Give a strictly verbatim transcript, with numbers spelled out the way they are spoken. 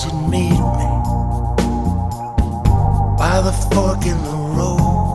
you'd meet me by the fork in the road.